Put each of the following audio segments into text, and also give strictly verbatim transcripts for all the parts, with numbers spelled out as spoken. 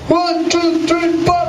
One, two, three, four.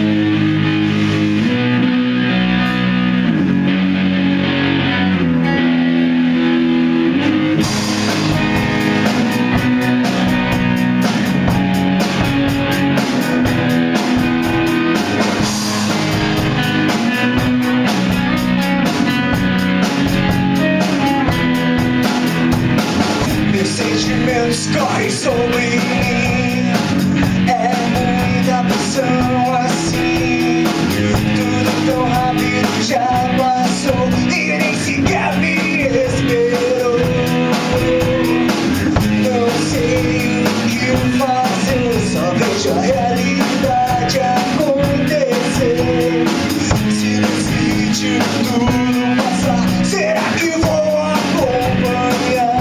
Meus sentimentos correm sobre mim. É muita pressão assim. Tudo tão rápido já passou e nem sequer me esperou. Não sei o que fazer, só vejo a realidade acontecer. Se decide tudo passar, será que vou acompanhar?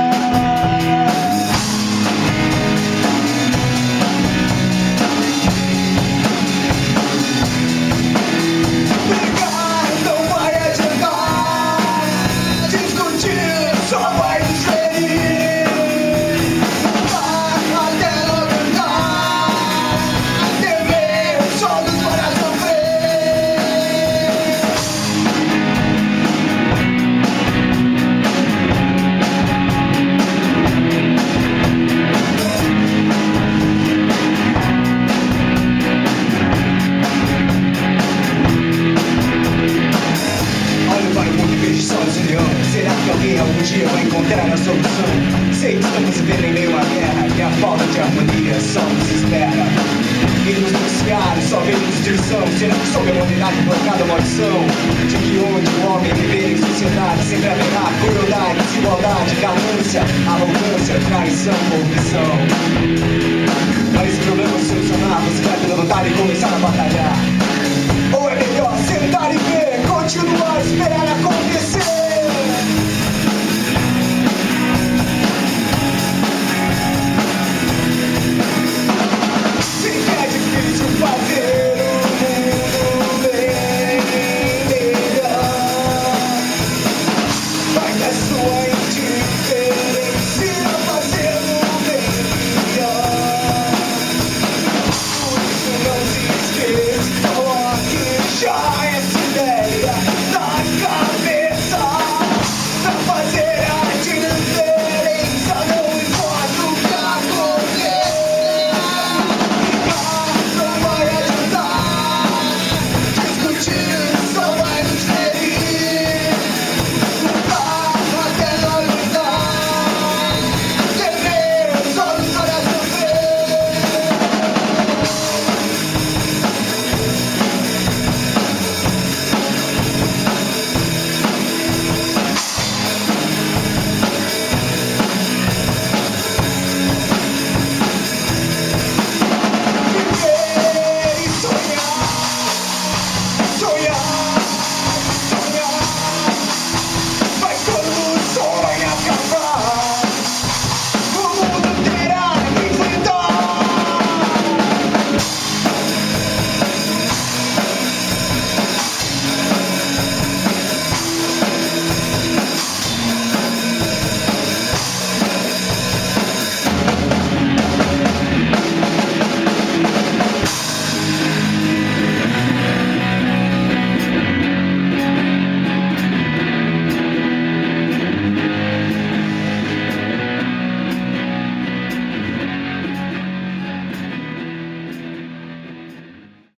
Será que alguém algum dia vai encontrar a solução? Sei que estamos vivendo em meio a guerra e a falta de harmonia só nos espera. E nos noticiários só vemos destruição. Será que sobre a humanidade colocada a maldição de que onde o homem viver em sociedade sempre haverá crueldade, desigualdade, ganância, arrogância, traição, corrupção?